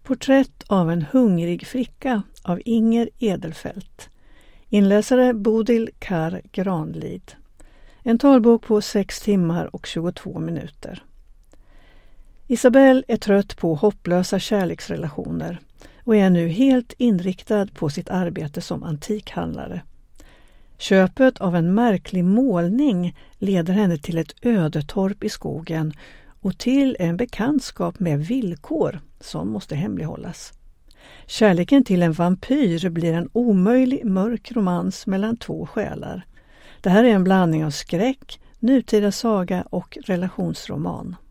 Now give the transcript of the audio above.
Porträtt av en hungrig flicka av Inger Edelfelt. Inläsare Bodil Kar Granlid. En talbok på 6 timmar och 22 minuter. Isabelle är trött på hopplösa kärleksrelationer och är nu helt inriktad på sitt arbete som antikhandlare. Köpet av en märklig målning leder henne till ett ödetorp i skogen och till en bekantskap med villkor som måste hemlighållas. Kärleken till en vampyr blir en omöjlig mörk romans mellan 2 själar. Det här är en blandning av skräck, nutida saga och relationsroman.